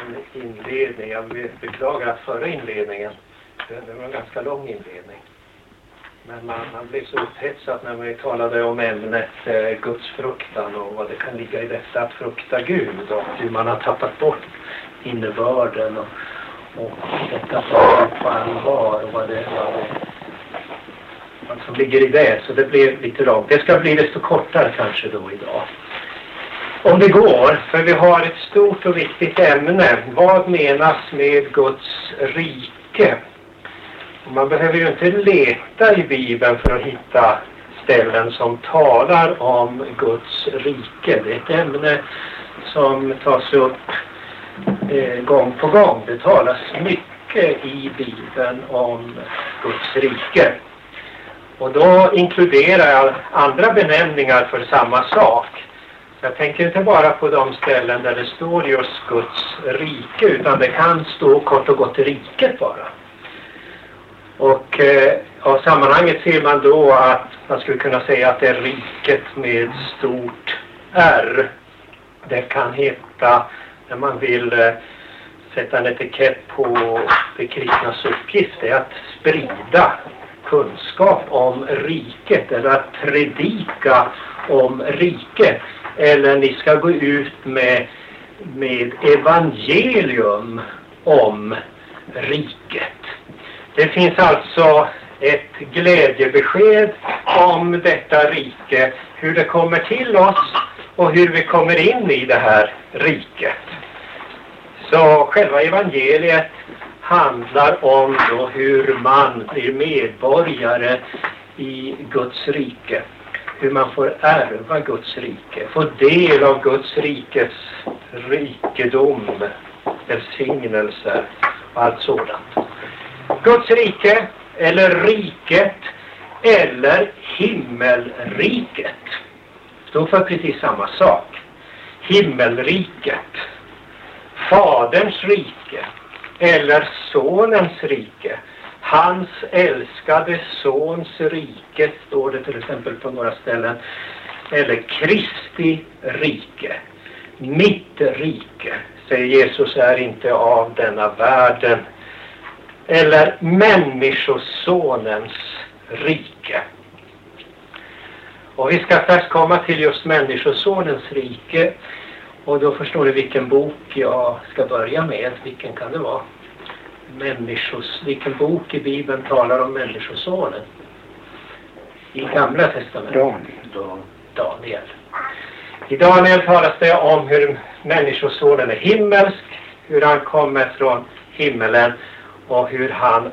min inledning. Jag beklagar att förra inledningen, det var en ganska lång inledning. Men man blev så upphetsad när vi talade om ämnet Guds fruktan och vad det kan ligga i detta att frukta Gud och hur man har tappat bort innebörden och detta på allvar och vad som ligger i det. Så det blev lite långt. Det ska bli desto kortare kanske då idag. Om det går, för vi har ett stort och viktigt ämne. Vad menas med Guds rike? Och man behöver ju inte leta i Bibeln för att hitta ställen som talar om Guds rike. Det är ett ämne som tas upp gång på gång. Det talas mycket i Bibeln om Guds rike. Och då inkluderar jag andra benämningar för samma sak. Jag tänker inte bara på de ställen där det står just Guds rike, utan det kan stå kort och gott riket bara. Och av sammanhanget ser man då att man skulle kunna säga att det är riket med stort R. Det kan heta, när man vill sätta en etikett på det kristnas uppgift, är att sprida kunskap om riket eller att predika om riket. Eller ni ska gå ut med evangelium om riket. Det finns alltså ett glädjebesked om detta rike, hur det kommer till oss och hur vi kommer in i det här riket. Så själva evangeliet handlar om då hur man blir medborgare i Guds rike. Hur man får ärva Guds rike, få del av Guds rikes rikedom, välsignelser och allt sådant. Guds rike eller riket eller himmelriket står för precis samma sak. Himmelriket, Faderns rike eller Sonens rike. Hans älskade sons rike står det till exempel på några ställen. Eller Kristi rike. Mitt rike, säger Jesus, är inte av denna världen. Eller människosonens rike. Och vi ska först komma till just människosonens rike. Och då förstår du vilken bok jag ska börja med. Vilken kan det vara? Vilken bok i Bibeln talar om människosonen? I Gamla testamentet? Daniel. I Daniel talas det om hur människosonen är himmelsk, hur han kommer från himmelen och hur han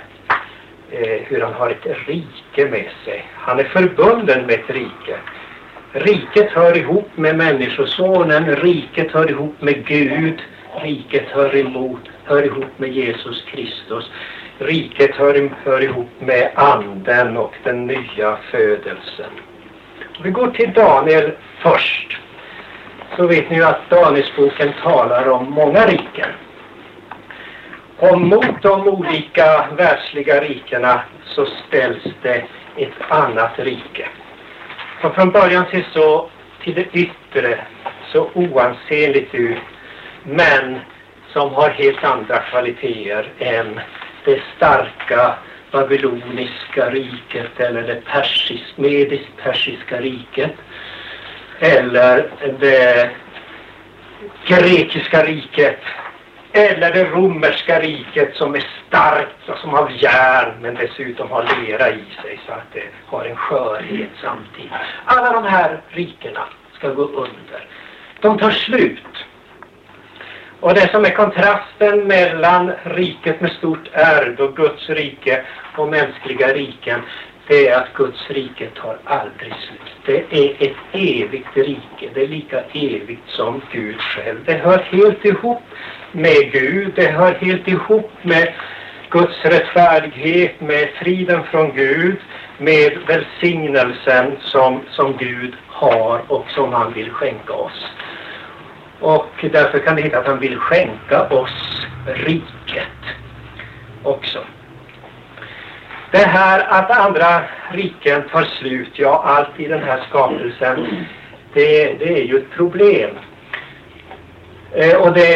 har ett rike med sig. Han är förbunden med ett rike. Riket hör ihop med människosonen, riket hör ihop med Gud, riket hör ihop med Jesus Kristus. Riket hör ihop med anden och den nya födelsen. Vi går till Daniel först. Så vet ni ju att Danielsboken talar om många riken. Och mot de olika världsliga rikena så ställs det ett annat rike. Som från början ser så till det yttre så oansenligt ut, men som har helt andra kvaliteter än det starka babyloniska riket eller det medisk-persiska riket eller det grekiska riket eller det romerska riket som är starkt och som har järn men dessutom har lera i sig så att det har en skörhet samtidigt. Alla de här rikena ska gå under. De tar slut. Och det som är kontrasten mellan riket med stort R och Guds rike och mänskliga riken, det är att Guds rike tar aldrig slut. Det är ett evigt rike. Det är lika evigt som Gud själv. Det hör helt ihop med Gud. Det hör helt ihop med Guds rättfärdighet, med friden från Gud, med välsignelsen som Gud har och som han vill skänka oss. Och därför kan det heta att han vill skänka oss riket också. Det här att andra riken tar slut, ja, allt i den här skapelsen, det är ju ett problem. Och det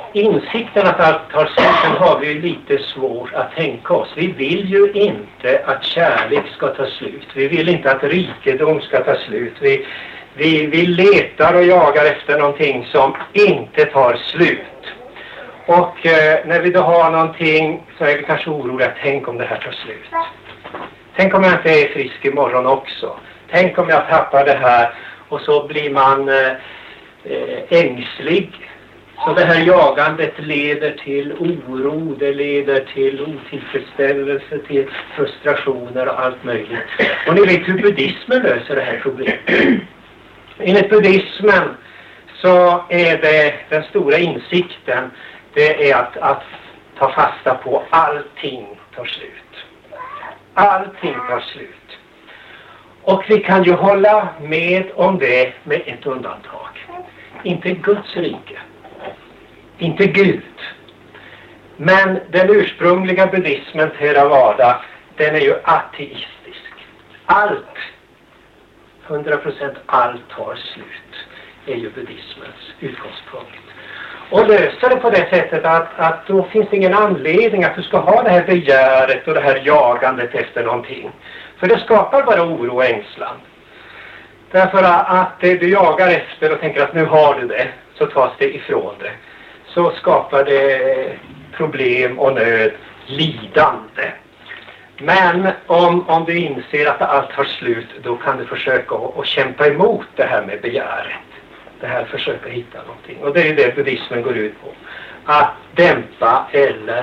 insikten att allt tar slut har vi ju lite svårt att tänka oss. Vi vill ju inte att kärlek ska ta slut. Vi vill inte att rikedom ska ta slut. Vi letar och jagar efter någonting som inte tar slut. Och när vi då har någonting så är vi kanske oroliga. Tänk om det här tar slut. Tänk om jag inte är frisk imorgon också. Tänk om jag tappar det här. Och så blir man ängslig. Så det här jagandet leder till oro, det leder till otillfredsställelse, till frustrationer och allt möjligt. Och ni vet hur buddhismen löser det här problemet. Enligt buddhismen så är det den stora insikten, det är att ta fasta på allting tar slut. Allting tar slut. Och vi kan ju hålla med om det med ett undantag. Inte Guds rike. Inte Gud. Men den ursprungliga buddhismen, Theravada, den är ju ateistisk. Allt, 100% allt tar slut, är ju buddhismens utgångspunkt. Och löser det på det sättet att då finns det ingen anledning att du ska ha det här begäret och det här jagandet efter någonting. För det skapar bara oro och ängslan. Därför att det du jagar efter och tänker att nu har du det, så tas det ifrån det. Så skapar det problem och nöd, lidande. Men om du inser att allt har slut, då kan du försöka att kämpa emot det här med begäret. Det här försöka hitta någonting. Och det är det buddhismen går ut på. Att dämpa eller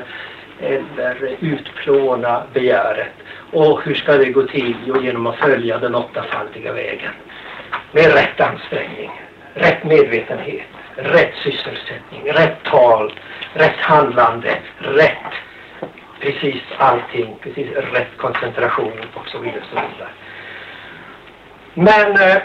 utplåna begäret. Och hur ska det gå till? Jo, genom att följa den åttafaldiga vägen. Med rätt ansträngning, rätt medvetenhet, rätt sysselsättning, rätt tal, rätt handlande, rätt precis allting, precis rätt koncentration och så vidare. Så vidare. Men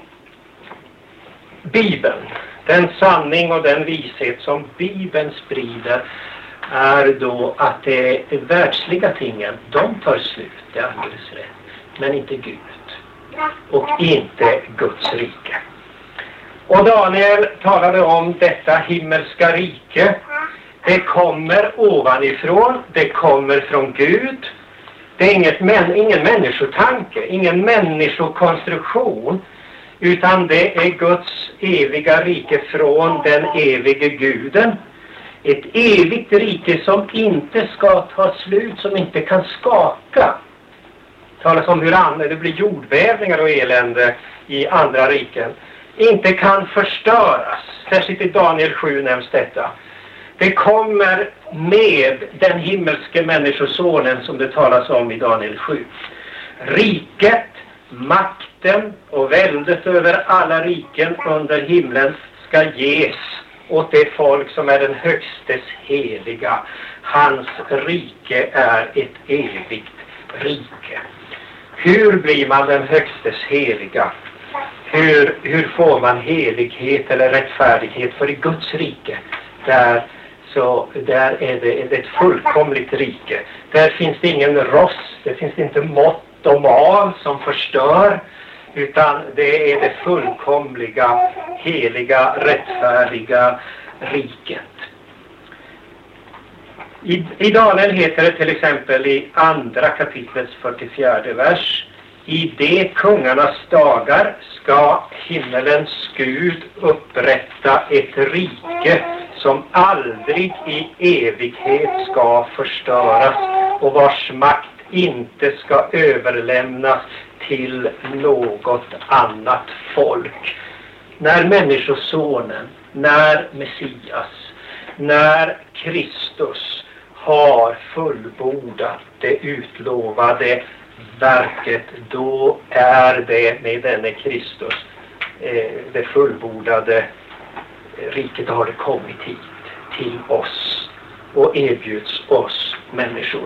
Bibeln, den sanning och den vishet som Bibeln sprider är då att det världsliga tingen, de tar slut, det är alldeles rätt. Men inte Gud. Och inte Guds rike. Och Daniel talade om detta himmelska rike. Det kommer ovanifrån, det kommer från Gud. Det är ingen människotanke, ingen människokonstruktion. Utan det är Guds eviga rike från den evige guden. Ett evigt rike som inte ska ta slut, som inte kan skaka. Talas om hur det blir jordbävningar och elände i andra riken. Inte kan förstöras. Särskilt i Daniel 7 nämns detta. Det kommer med den himmelske människosonen som det talas om i Daniel 7. Riket, makten och väldet över alla riken under himlen ska ges åt det folk som är den högstes heliga. Hans rike är ett evigt rike. Hur blir man den högstes heliga? Hur får man helighet eller rättfärdighet? För i Guds rike, där är det ett fullkomligt rike. Där finns det ingen rost, det finns inte mått och mal som förstör. Utan det är det fullkomliga, heliga, rättfärdiga riket. I Daniel heter det till exempel i andra kapitlets 44 vers. I de kungarnas dagar ska himmelens Gud upprätta ett rike som aldrig i evighet ska förstöras och vars makt inte ska överlämnas till något annat folk. När människosonen, när Messias, när Kristus har fullbordat det utlovade verket, då är det med denne Kristus det fullbordade riket har det kommit hit till oss och erbjuds oss människor.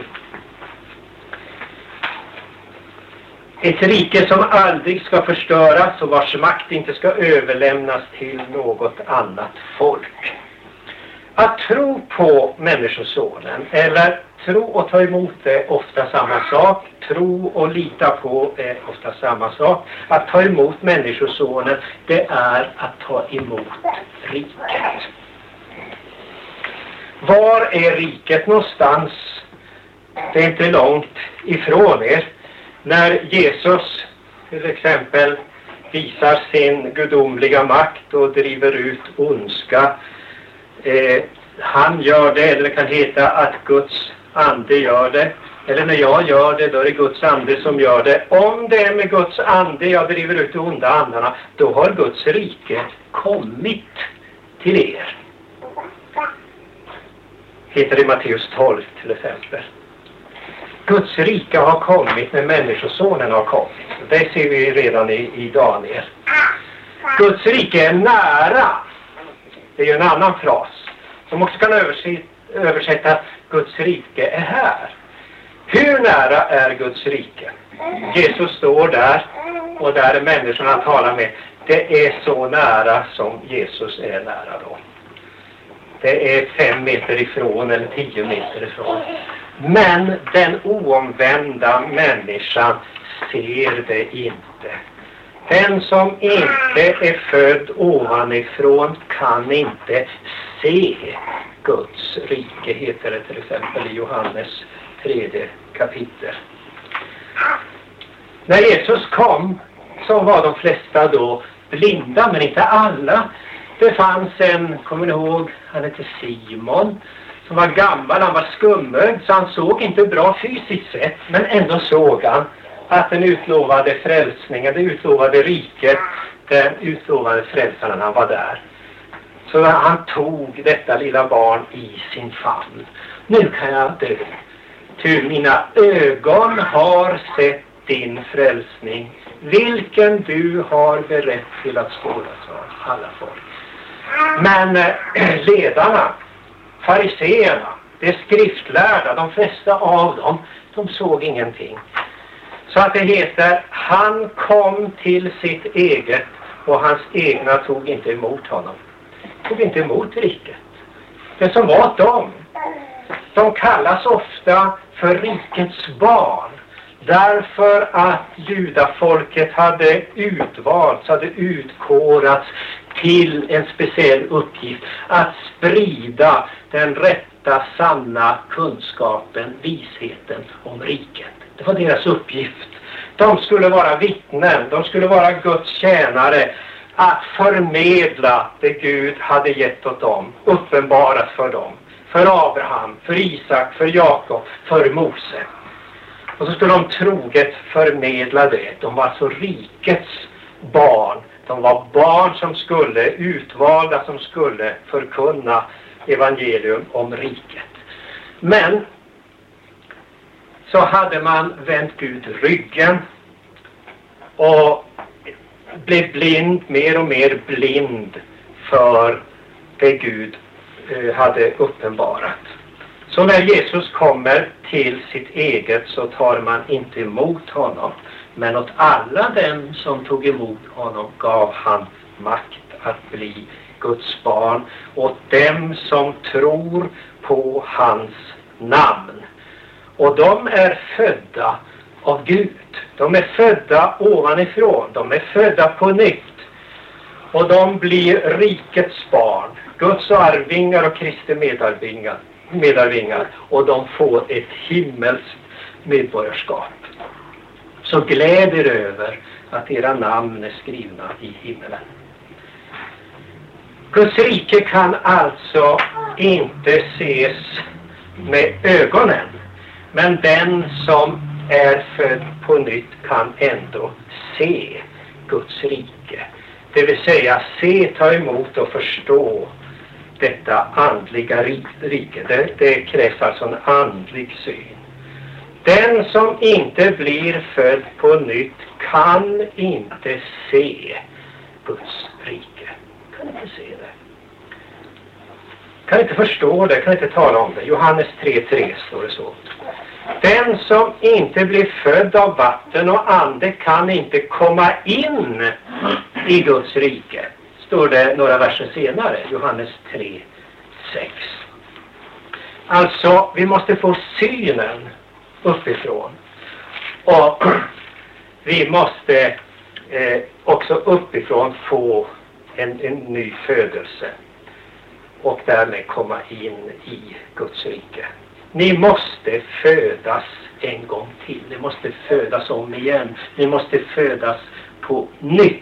Ett rike som aldrig ska förstöras och vars makt inte ska överlämnas till något annat folk. Att tro på människosonen eller tro och ta emot är ofta samma sak. Tro och lita på är ofta samma sak. Att ta emot människosonen, det är att ta emot riket. Var är riket någonstans? Det är inte långt ifrån er. När Jesus till exempel visar sin gudomliga makt och driver ut ondska. Han gör det, eller det kan heta att Guds ande gör det. Eller när jag gör det, då är det Guds ande som gör det. Om det är med Guds ande jag driver ut de onda andarna, då har Guds rike kommit till er. Heter det i Matteus 12 till exempel. Guds rike har kommit när människosonen har kommit. Det ser vi redan i Daniel. Guds rike är nära. Det är ju en annan fras som också kan översätta Guds rike är här. Hur nära är Guds rike? Jesus står där och där är människorna talar med. Det är så nära som Jesus är nära då. Det är 5 meter ifrån eller 10 meter ifrån. Men den oomvända människan ser det inte. Den som inte är född ovanifrån kan inte se Guds rike, heter det till exempel i Johannes 3 kapitel. När Jesus kom så var de flesta då blinda, men inte alla. Det fanns en, kommer ni ihåg, han hette Simon, som var gammal, han var skummögd, så han såg inte bra fysiskt sett, men ändå såg han att den utlovade frälsningen, det utlovade riket, den utlovade frälsaren, han var där. Så han tog detta lilla barn i sin famn. Nu kan jag dö. Ty mina ögon har sett din frälsning, vilken du har berett till att skådas av alla folk. Men ledarna, fariseerna, de skriftlärda, de flesta av dem, de såg ingenting. Så att det heter, han kom till sitt eget och hans egna tog inte emot honom. Tog inte emot riket. Det som var de kallas ofta för rikets barn. Därför att judafolket hade utvalts, hade utkårats till en speciell uppgift. Att sprida den rätta, sanna kunskapen, visheten om riket. Det var deras uppgift. De skulle vara vittnen, de skulle vara Guds tjänare. Att förmedla det Gud hade gett åt dem, uppenbarat för dem. För Abraham, för Isak, för Jakob, för Mose. Och så skulle de troget förmedla det. De var alltså rikets barn. De var barn som skulle, utvalda som skulle förkunna evangelium om riket. Men så hade man vänt Gud ryggen och blev blind, mer och mer blind för det Gud hade uppenbarat. Så när Jesus kommer till sitt eget så tar man inte emot honom. Men åt alla dem som tog emot honom gav han makt att bli Guds barn. Åt dem som tror på hans namn. Och de är födda av Gud. De är födda ovanifrån. De är födda på nytt. Och de blir rikets barn. Guds arvingar och Kristi medarvingar. Och de får ett himmelskt medborgarskap. Så gläd er över att era namn är skrivna i himmelen. Guds rike kan alltså inte ses med ögonen. Men den som är född på nytt kan ändå se Guds rike. Det vill säga se, ta emot och förstå detta andliga rike. Det krävs alltså en andlig syn. Den som inte blir född på nytt kan inte se Guds rike. Kan inte se det. Kan inte förstå det, kan inte tala om det. Johannes 3:3 står det så. Den som inte blir född av vatten och ande kan inte komma in i Guds rike. Står det några verser senare, Johannes 3:6. Alltså, vi måste få synen uppifrån. Och vi måste också uppifrån få en ny födelse. och därmed komma in i Guds rike. Ni måste födas en gång till. Ni måste födas om igen. Ni måste födas på nytt.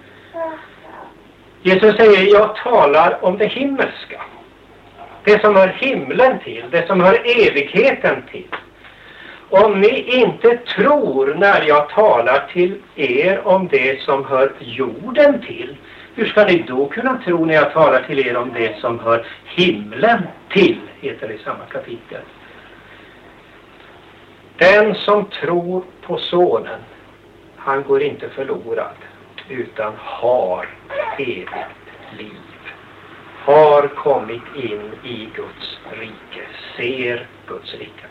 Jesus säger, jag talar om det himmelska. Det som hör himlen till. Det som hör evigheten till. Om ni inte tror när jag talar till er om det som hör jorden till, hur ska ni då kunna tro när jag talar till er om det som hör himlen till, heter det i samma kapitel. Den som tror på sonen, han går inte förlorad, utan har evigt liv. Har kommit in i Guds rike, ser Guds rike.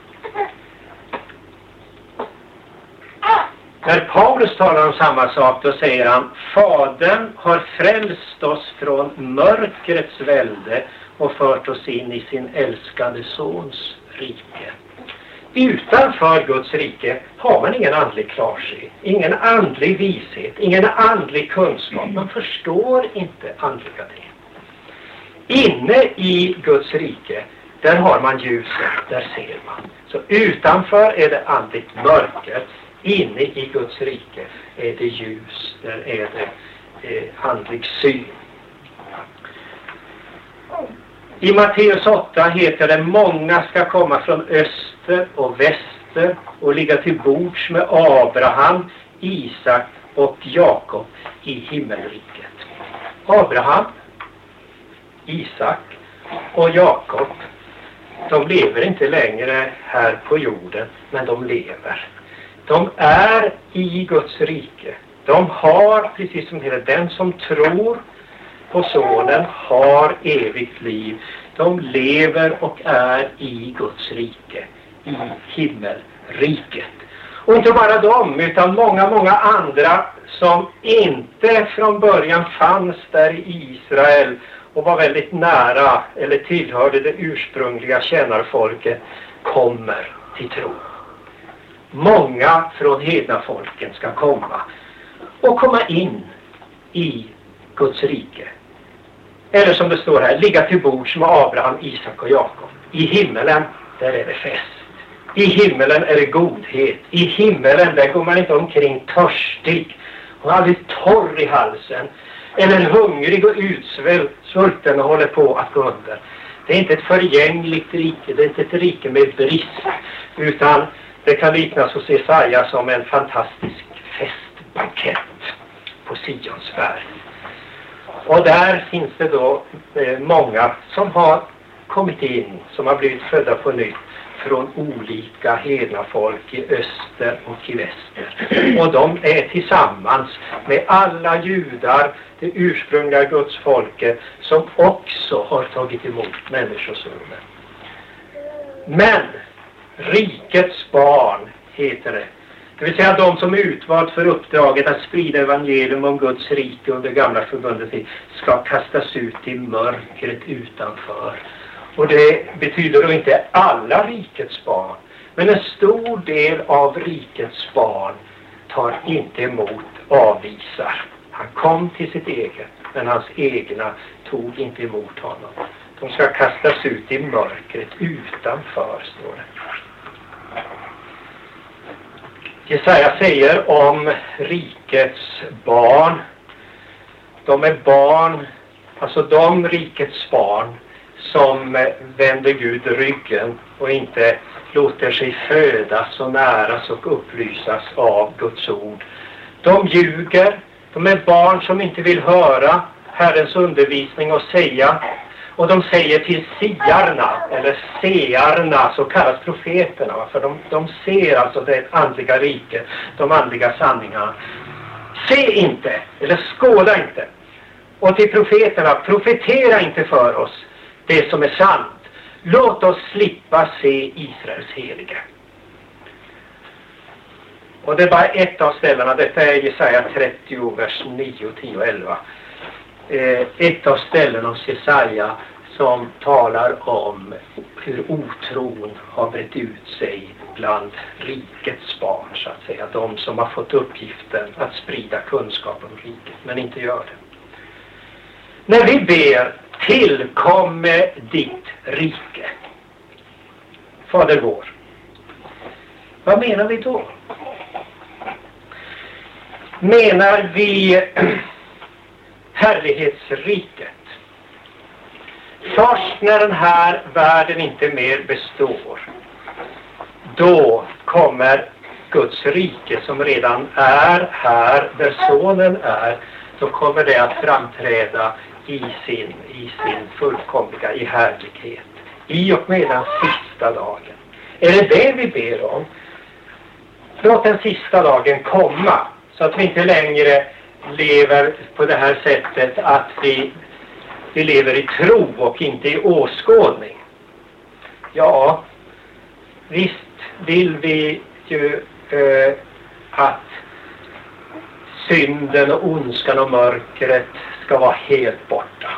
När Paulus talar om samma sak, då säger han, Fadern har frälst oss från mörkrets välde och fört oss in i sin älskade sons rike. Utanför Guds rike har man ingen andlig klarsyn, ingen andlig vishet, ingen andlig kunskap. Man förstår inte andliga ting. Inne i Guds rike, där har man ljuset, där ser man. Så utanför är det andligt mörker. Inne i Guds rike är det ljus, där är det andlig syn. I Matteus 8 heter det, många ska komma från öster och väster och ligga till bords med Abraham, Isak och Jakob i himmelriket. Abraham, Isak och Jakob, de lever inte längre här på jorden, men de lever. De är i Guds rike. De har, precis som det, den som tror på sonen har evigt liv. De lever och är i Guds rike, i himmelriket. Och inte bara de, utan många, många andra som inte från början fanns där i Israel och var väldigt nära eller tillhörde det ursprungliga tjänarfolket, kommer till tro. Många från hedna folken ska komma och komma in i Guds rike. Eller som det står här, ligga till bords med Abraham, Isak och Jakob. I himmelen, där är det fest. I himmelen är det godhet. I himmelen, där går man inte omkring törstig och aldrig torr i halsen. Eller hungrig och utsvulten och håller på att gå under. Det är inte ett förgängligt rike, det är inte ett rike med brist, utan det kan liknas hos Jesaja som en fantastisk festbankett på Sions berg. Och där finns det då många som har kommit in, som har blivit födda på nytt från olika hedna folk i öster och i väster. Och de är tillsammans med alla judar, det ursprungliga Guds folket, som också har tagit emot människosonen. Men rikets barn heter det. Det vill säga de som är utvalt för uppdraget att sprida evangelium om Guds rike under gamla förbundet ska kastas ut i mörkret utanför. Och det betyder då inte alla rikets barn. Men en stor del av rikets barn tar inte emot, avvisar. Han kom till sitt eget, men hans egna tog inte emot honom. De ska kastas ut i mörkret utanför, står det. Jesaja säger om rikets barn, de är barn, alltså de rikets barn som vänder Gud ryggen och inte låter sig födas och näras och upplysas av Guds ord. De ljuger, de är barn som inte vill höra Herrens undervisning och säga. Och de säger till siarna, eller searna, så kallas profeterna. För de ser alltså det andliga riket, de andliga sanningarna. Se inte, eller skåda inte. Och till profeterna, profetera inte för oss det som är sant. Låt oss slippa se Israels helige. Och det är bara ett av ställena, detta är Jesaja 30, vers 9, 10 och 11. Ett av ställen hos Jesaja som talar om hur otron har brett ut sig bland rikets barn, så att säga. De som har fått uppgiften att sprida kunskap om riket, men inte gör det. När vi ber tillkomme ditt rike, Fader vår, vad menar vi då? Menar vi härlighetsriket? Först när den här världen inte mer består, då kommer Guds rike som redan är här där sonen är, då kommer det att framträda i sin fullkomliga i härlighet. I och med den sista dagen. Är det vi ber om? Låt den sista dagen komma, så att vi inte längre lever på det här sättet att vi lever i tro och inte i åskådning. Ja, visst vill vi ju att synden och ondskan och mörkret ska vara helt borta.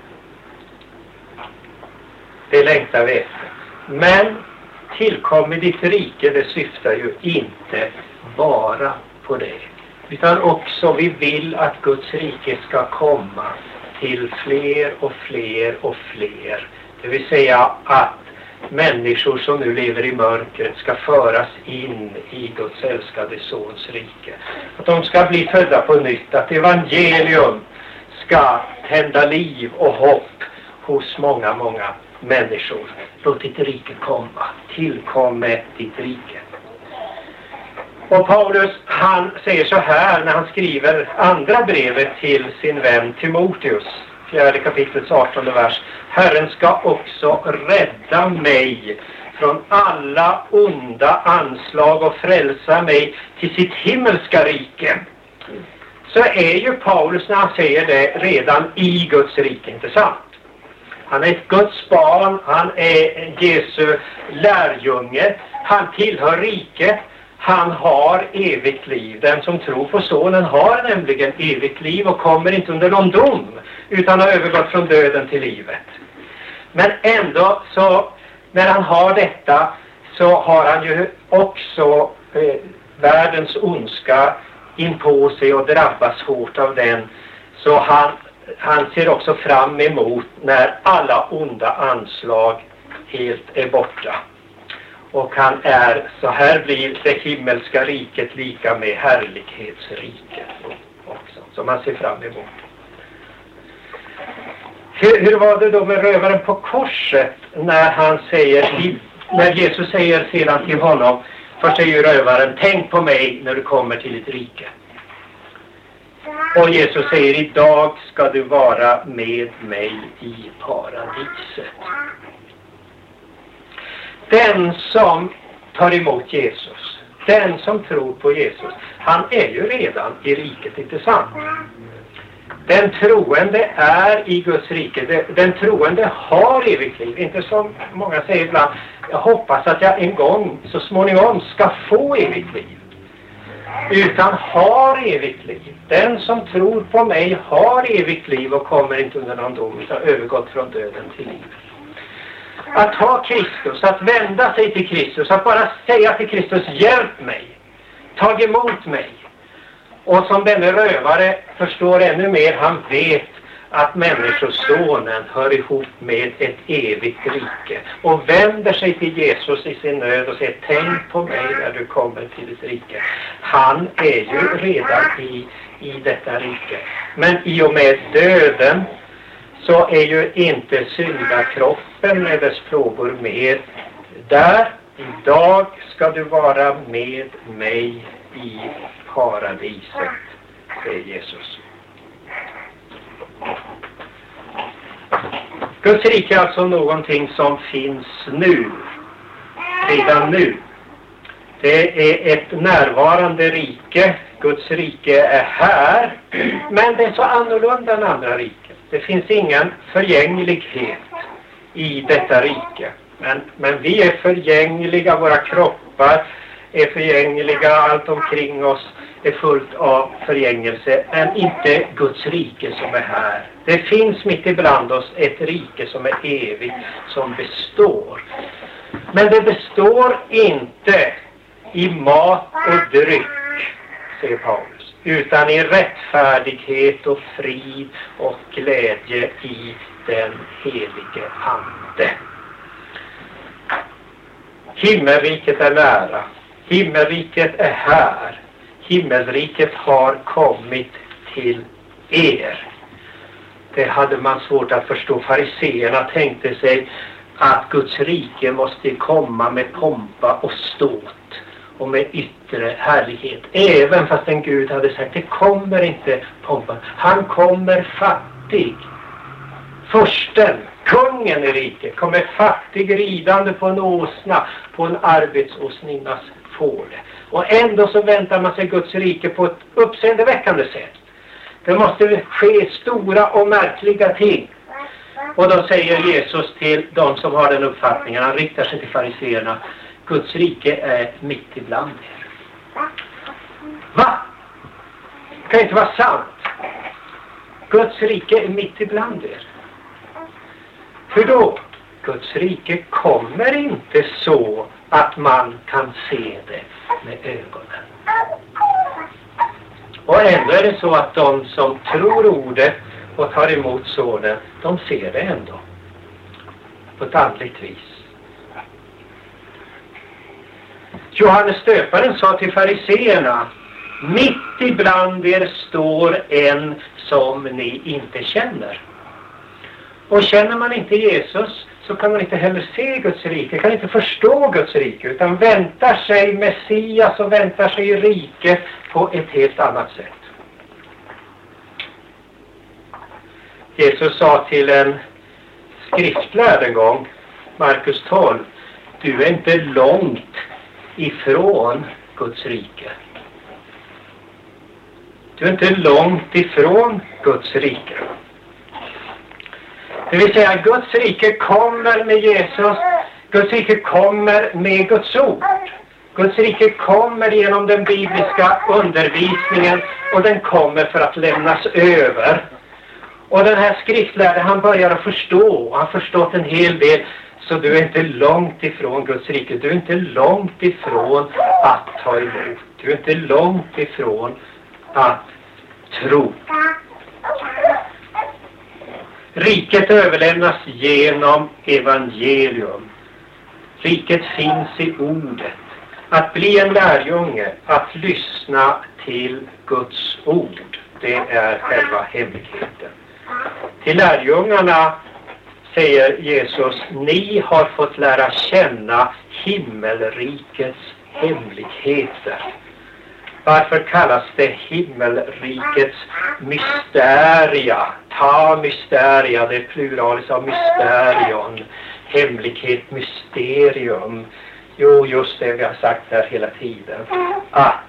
Det längtar vi efter. Men tillkommer ditt rike, det syftar ju inte bara på det. Utan också vi vill att Guds rike ska komma till fler och fler och fler. Det vill säga att människor som nu lever i mörkret ska föras in i Guds älskade sons rike. Att de ska bli födda på nytt. Att evangelium ska tända liv och hopp hos många, många människor. Låt ditt rike komma. Tillkomme ditt rike. Och Paulus, han säger så här när han skriver andra brevet till sin vän Timoteus, 4 kapitlets 18 vers. Herren ska också rädda mig från alla onda anslag och frälsa mig till sitt himmelska rike. Så är ju Paulus, när han säger det, redan i Guds rike, inte sant? Han är ett Guds barn, han är Jesu lärjunge, han tillhör riket, han har evigt liv. Den som tror på sonen har nämligen evigt liv och kommer inte under någon dom, utan har övergått från döden till livet. Men ändå så, när han har detta, så har han ju också världens ondska in på sig och drabbas hårt av den. Så han ser också fram emot när alla onda anslag helt är borta. Och han är, så här blir det himmelska riket lika med härlighetsriket också, som han ser fram emot. Hur var det då med rövaren på korset när Jesus säger sedan till honom, först säger rövaren, tänk på mig när du kommer till ditt rike. Och Jesus säger, idag ska du vara med mig i paradiset. Den som tar emot Jesus, den som tror på Jesus, han är ju redan i riket, inte sant? Den troende är i Guds rike. Den troende har evigt liv. Inte som många säger ibland, jag hoppas att jag en gång så småningom ska få evigt liv. Utan har evigt liv. Den som tror på mig har evigt liv och kommer inte under någon dom, utan övergått från döden till liv. Att ha Kristus, att vända sig till Kristus, att bara säga till Kristus, hjälp mig, tag emot mig. Och som denne rövare förstår ännu mer, han vet att människosonen hör ihop med ett evigt rike. Och vänder sig till Jesus i sin nöd och säger, tänk på mig när du kommer till ett rike. Han är ju redan i detta rike. Men i och med döden så är ju inte syndakroppen med dess plågor mer där. Idag ska du vara med mig i paradiset, säger Jesus. Guds rike är alltså någonting som finns nu, redan nu. Det är ett närvarande rike. Guds rike är här, men det är så annorlunda än andra riken. Det finns ingen förgänglighet i detta rike. Men vi är förgängliga, våra kroppar är förgängliga, allt omkring oss är fullt av förgängelse, men inte Guds rike som är här. Det finns mitt ibland oss ett rike som är evigt, som består. Men det består inte i mat och dryck, säger Paulus. utan i rättfärdighet och frid och glädje i den helige Ande. Himmelriket är nära. Himmelriket är här. Himmelriket har kommit till er. Det hade man svårt att förstå. Fariseerna tänkte sig att Guds rike måste komma med pompa och ståt och med yttre härlighet. Även fast en Gud hade sagt, det kommer inte pompa. Han kommer fattig. Försten, kungen i riket, kommer fattig ridande på en åsna, på en arbetsåsninnas fåle. Och ändå så väntar man sig Guds rike på ett uppseendeväckande sätt. Det måste ske stora och märkliga ting. Och då säger Jesus till de som har den uppfattningen, han riktar sig till fariseerna, Guds rike är mitt ibland er. Va? Det kan inte vara sant. Guds rike är mitt ibland er. Hur då? Guds rike kommer inte så att man kan se det med ögonen. Och ändå är det så att de som tror ordet och tar emot sonen, de ser det ändå. På ett andligt vis. Johannes döparen sa till fariseerna, mitt ibland er står en som ni inte känner. Och känner man inte Jesus så kan man inte heller se Guds rike, kan inte förstå Guds rike, utan väntar sig Messias och väntar sig rike på ett helt annat sätt. Jesus sa till en skriftlärd en gång, Markus 12, du är inte långt ifrån Guds rike. Du är inte långt ifrån Guds rike. Det vill säga Guds rike kommer med Jesus. Guds rike kommer med Guds ord. Guds rike kommer genom den bibliska undervisningen och den kommer för att lämnas över. Och den här skriftlärde, han börjar att förstå. Han har förstått en hel del. Så du är inte långt ifrån Guds rike. Du är inte långt ifrån att ta emot. Du är inte långt ifrån att tro. Riket överlämnas genom evangelium. Riket finns i ordet. Att bli en lärjunge, att lyssna till Guds ord, det är själva hemligheten. Till lärjungarna säger Jesus, ni har fått lära känna himmelrikets hemligheter. Varför kallas det himmelrikets mysteria? Ta mysteria, det är pluralis av mysterion. Hemlighet, mysterium. Jo, just det vi har sagt här hela tiden. Att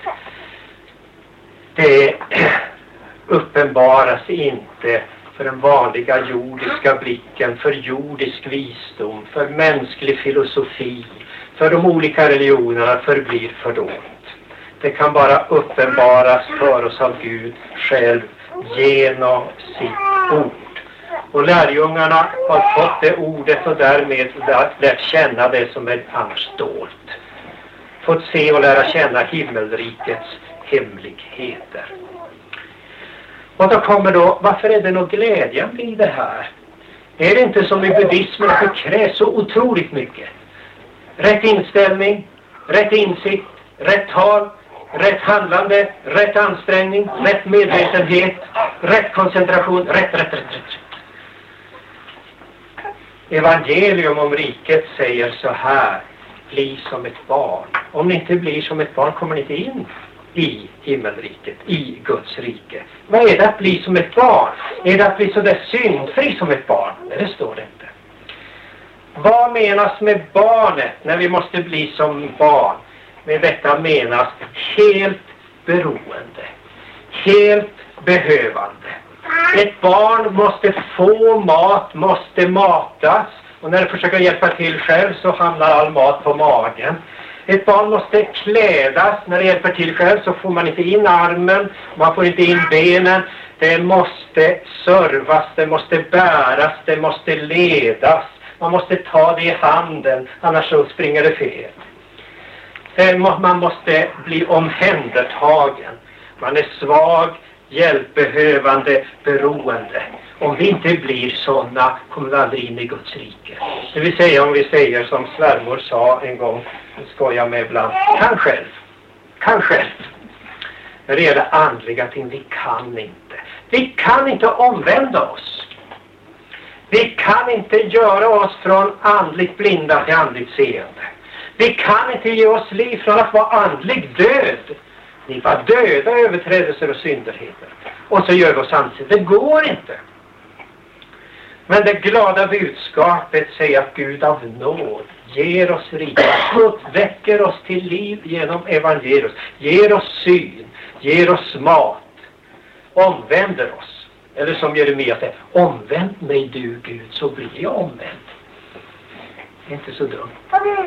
det uppenbaras inte för den vanliga jordiska blicken, för jordisk visdom, för mänsklig filosofi, för de olika religionerna förblir fördolt. Det kan bara uppenbaras för oss av Gud själv genom sitt ord. Och lärjungarna har fått det ordet och därmed lärt känna det som är annars dolt. Fått se och lära känna himmelrikets hemligheter. Och då kommer då, varför är det något glädjande i det här? Är det inte som i buddhismen att det krävs så otroligt mycket? Rätt inställning, rätt insikt, rätt tal, rätt handlande, rätt ansträngning, rätt medvetenhet, rätt koncentration, rätt. Evangelium om riket säger så här, bli som ett barn. Om ni inte blir som ett barn kommer ni inte in i himmelriket, i Guds rike. Vad är det att bli som ett barn? Är det att bli så där syndfri som ett barn? Nej, det står det inte. Vad menas med barnet när vi måste bli som barn? Med detta menas helt beroende, helt behövande. Ett barn måste få mat, måste matas. Och när det försöker hjälpa till själv så hamnar all mat på magen. Ett barn måste klädas. När det hjälper till själv så får man inte in armen. Man får inte in benen. Det måste servas, det måste bäras, det måste ledas. Man måste ta det i handen, annars så springer det fel. Man måste bli omhändertagen. Man är svag, hjälpbehövande, beroende. Om vi inte blir sådana kommer vi aldrig in i Guds rike. Det vill säga om vi säger som svärmor sa en gång, skojar med ibland, kan själv. När det gäller andliga ting, vi kan inte omvända oss. Vi kan inte göra oss från andligt blinda till andligt seende. Vi kan inte ge oss liv från att vara andlig död. Ni var döda överträdelser och synderheter. Och så gör vi oss ansiktet. Det går inte. Men det glada budskapet säger att Gud av nåd ger oss rika, uppväcker oss till liv genom evangeliet, ger oss syn, ger oss mat, omvänder oss. Eller som Jeremia säger, omvänd mig du Gud så blir jag omvänd. Det är inte så dumt.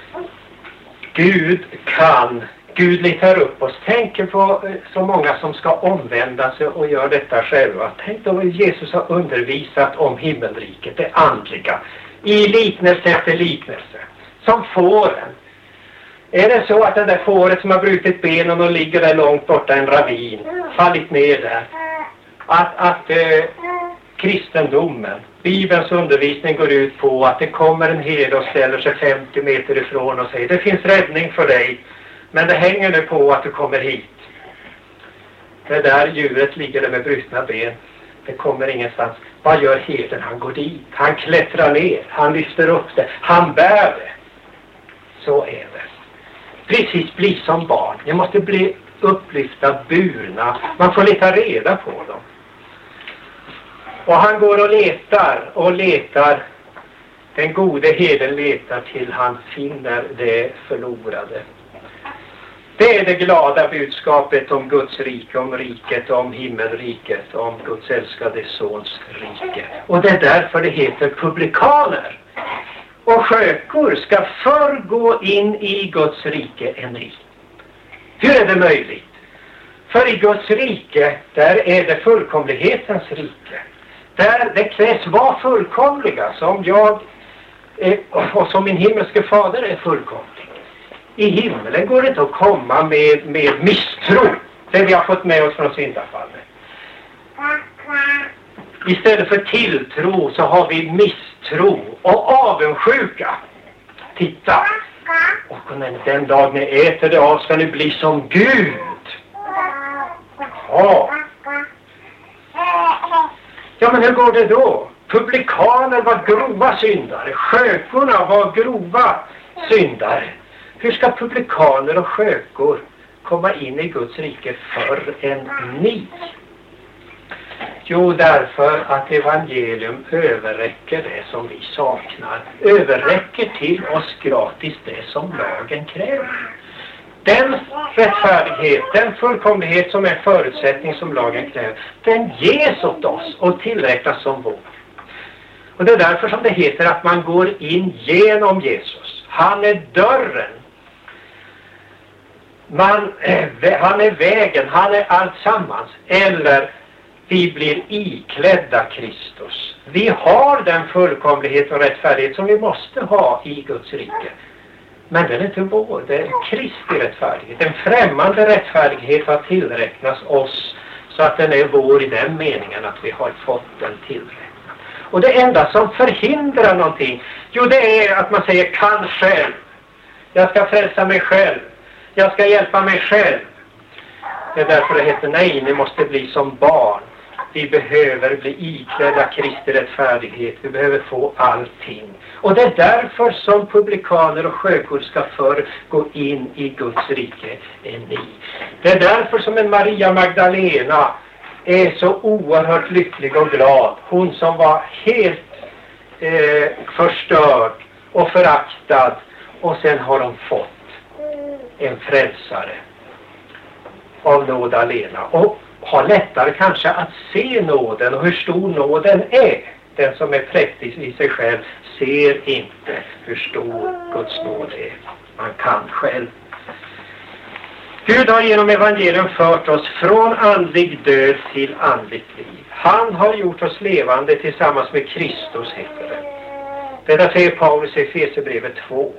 Gud letar upp oss. Tänk på så många som ska omvända sig och gör detta själva. Tänk då vad Jesus har undervisat om himmelriket, det andliga. I liknelse efter liknelse. Som fåren. Är det så att det där fåret som har brutit benen och ligger där långt borta i en ravin, fallit ner där. Att kristendomen, Bibelns undervisning går ut på att det kommer en herde och ställer sig 50 meter ifrån och säger det finns räddning för dig. Men det hänger nu på att du kommer hit. Det där djuret ligger där med brutna ben. Det kommer ingenstans. Vad gör herden? Han går dit. Han klättrar ner. Han lyfter upp det. Han bär det. Så är det. Precis bli som barn. Ni måste bli upplyfta, burna. Man får leta reda på dem. Och han går och letar. Den gode herden letar till han finner det förlorade. Det är det glada budskapet om Guds rike, om riket, om himmelriket, om Guds älskade sons rike. Och det är därför det heter publikaner. Och skökor ska förr gå in i Guds rike än ni. Hur är det möjligt? För i Guds rike, där är det fullkomlighetens rike. Där det krävs vara fullkomliga som jag och som min himmelske fader är fullkomlig. I himmelen går det inte att komma med misstro. Det vi har fått med oss från syndafallet. Istället för tilltro så har vi misstro och avundsjuka. Titta. Och den dag ni äter det av ska ni bli som Gud. Ja, men hur går det då? Publikaner var grova syndare. Skökorna var grova syndare. Hur ska publikaner och skökor komma in i Guds rike förr än ni? Jo, därför att evangelium överräcker det som vi saknar. Överräcker till oss gratis det som lagen kräver. Den rättfärdighet, den fullkomlighet som är förutsättning som lagen kräver, den ges åt oss och tillräknas som vår. Och det är därför som det heter att man går in genom Jesus. Han är dörren. Han är vägen, han är allt sammans. Eller vi blir iklädda Kristus. Vi har den fullkomlighet och rättfärdighet som vi måste ha i Guds rike. Men den är inte vår, det är Kristi rättfärdighet. En främmande rättfärdighet har tillräknats oss så att den är vår i den meningen att vi har fått den tillräknad. Och det enda som förhindrar någonting, jo det är att man säger kan själv. Jag ska frälsa mig själv. Jag ska hjälpa mig själv. Det är därför det heter nej, ni måste bli som barn. Vi behöver bli iklädda Kristi rättfärdighet. Vi behöver få allting. Och det är därför som publikaner och skökor ska förr gå in i Guds rike än ni. Det är därför som en Maria Magdalena är så oerhört lycklig och glad. Hon som var helt förstörd och föraktad. Och sen har hon fått en frälsare av nåd alena. Och har lättare kanske att se nåden och hur stor nåden är. Den som är präktig i sig själv ser inte hur stor Guds nåd är. Man kan själv. Gud har genom evangelium fört oss från andlig död till andligt liv. Han har gjort oss levande tillsammans med Kristus, heter det. Detta säger Paulus i Efesierbrevet 2.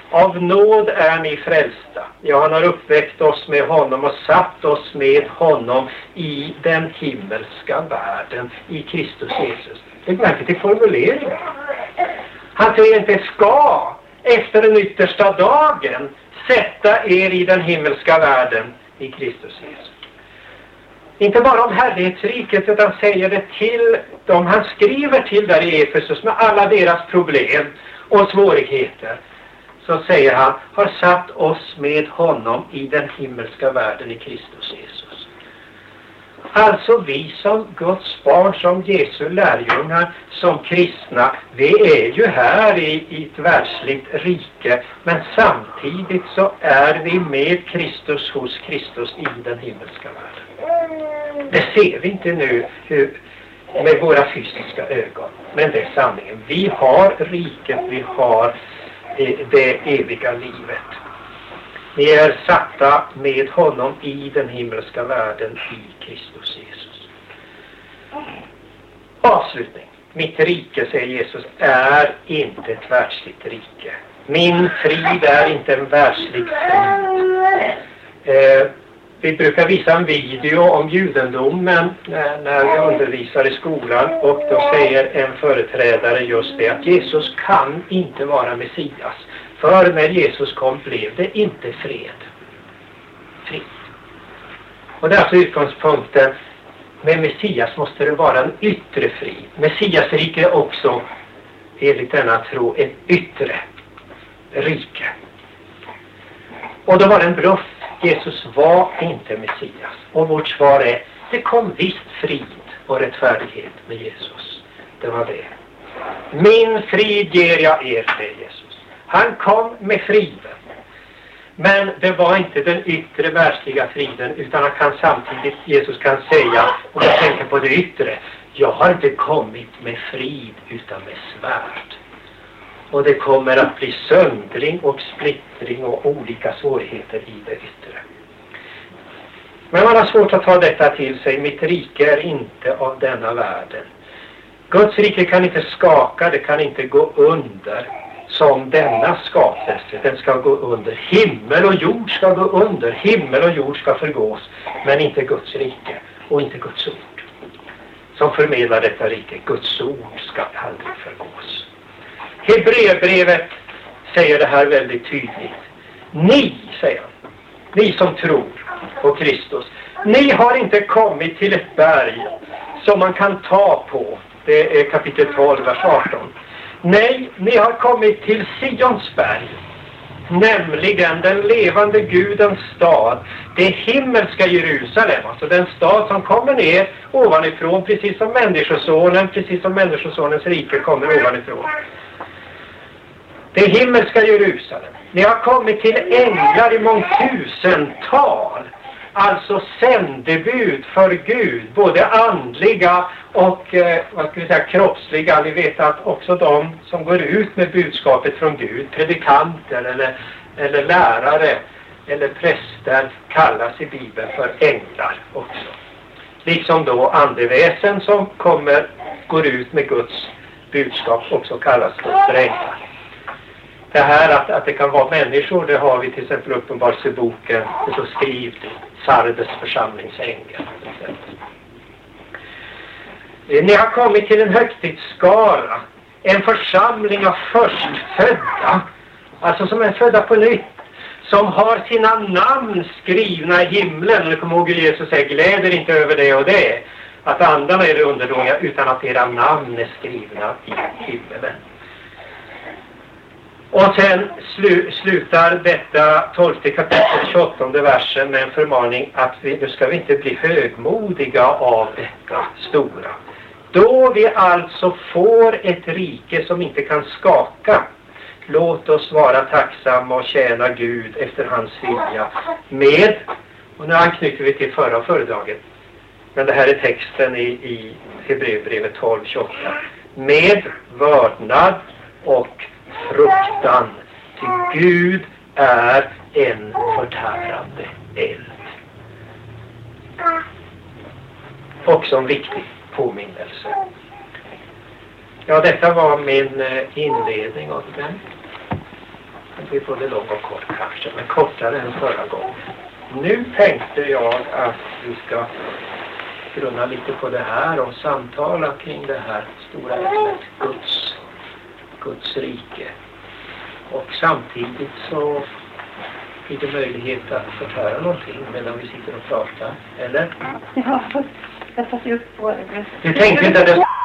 Av nåd är ni frälsta. Ja, han har uppväckt oss med honom och satt oss med honom i den himmelska världen i Kristus Jesus. Lägg märke till formuleringen. Han säger inte ska efter den yttersta dagen sätta er i den himmelska världen i Kristus Jesus. Inte bara om härlighetsriket, utan säger det till dem han skriver till där i Efesus med alla deras problem och svårigheter. Så säger han, har satt oss med honom i den himmelska världen i Kristus Jesus. Alltså vi som Guds barn, som Jesu lärjungar, som kristna, vi är ju här i ett världsligt rike, men samtidigt så är vi med Kristus hos Kristus i den himmelska världen. Det ser vi inte nu med våra fysiska ögon, men det är sanningen. Vi har riket, vi har det eviga livet. Ni är satta med honom i den himmelska världen i Kristus Jesus. Avslutning. Mitt rike, säger Jesus, är inte ett världsligt rike. Min frid är inte en världslig frid. Vi brukar visa en video om judendomen när vi undervisar i skolan, och då säger en företrädare just det, att Jesus kan inte vara Messias. För när Jesus kom blev det inte fred. Och det är alltså utgångspunkten. Med Messias måste det vara en yttre frid. Messias rike är också, enligt denna tro, ett yttre rike. Och då var det en bluff. Jesus var inte Messias. Och vårt svar är, det kom visst frid och rättfärdighet med Jesus. Det var det. Min frid ger jag er, säger Jesus. Han kom med friden. Men det var inte den yttre världsliga friden, utan han kan samtidigt, Jesus kan säga, om jag tänker på det yttre, jag har inte kommit med frid utan med svärd. Och det kommer att bli söndring och splittring och olika svårigheter i det yttre. Men man har svårt att ta detta till sig. Mitt rike är inte av denna världen. Guds rike kan inte skaka, det kan inte gå under som denna skapelse. Den ska gå under. Himmel och jord ska gå under. Himmel och jord ska förgås. Men inte Guds rike och inte Guds ord. Som förmedlar detta rike. Guds ord ska aldrig förgås. Hebreerbrevet säger det här väldigt tydligt. Ni, säger han, ni som tror på Kristus, ni har inte kommit till ett berg som man kan ta på. Det är kapitel 12, vers 18. Nej, ni har kommit till Sions berg, nämligen den levande Gudens stad, det himmelska Jerusalem, alltså den stad som kommer ner ovanifrån, precis som Människosonens rike kommer ovanifrån. Det himmelska Jerusalem. Ni har kommit till änglar i mångtusental. Alltså sändebud för Gud. Både andliga och kroppsliga. Ni vet att också de som går ut med budskapet från Gud, predikanter eller lärare eller präster, kallas i Bibeln för änglar också. Liksom då andeväsen som går ut med Guds budskap också kallas för änglar. Det här att det kan vara människor, det har vi till exempel Uppenbarelseboken, det så skrivit Sardes församlingsängel. Ni har kommit till en högtidsskara, en församling av förstfödda, alltså som är födda på nytt, som har sina namn skrivna i himlen. Ni kommer ihåg hur Jesus säger, gläder inte över det och det, att andarna är underdåniga, utan att era namn är skrivna i himlen. Och sen slutar detta 12 kapitel 28 versen med en förmaning att nu ska vi inte bli högmodiga av detta stora. Då vi alltså får ett rike som inte kan skaka, låt oss vara tacksamma och tjäna Gud efter hans vilja med, och nu anknyter vi till förra föredraget, men det här är texten i Hebreerbrevet 12:28, med vördnad och fruktan, till Gud är en förtärande eld. Också en viktig påminnelse. Ja, detta var min inledning av den. Det blir både lång och kort kanske, men kortare än förra gången. Nu tänkte jag att vi ska grunna lite på det här och samtala kring det här stora ämnet Guds rike. Och samtidigt så blir det möjlighet att förklara någonting medan vi sitter och pratar, eller? Ja, jag tar upp på det. Du tänkte inte att det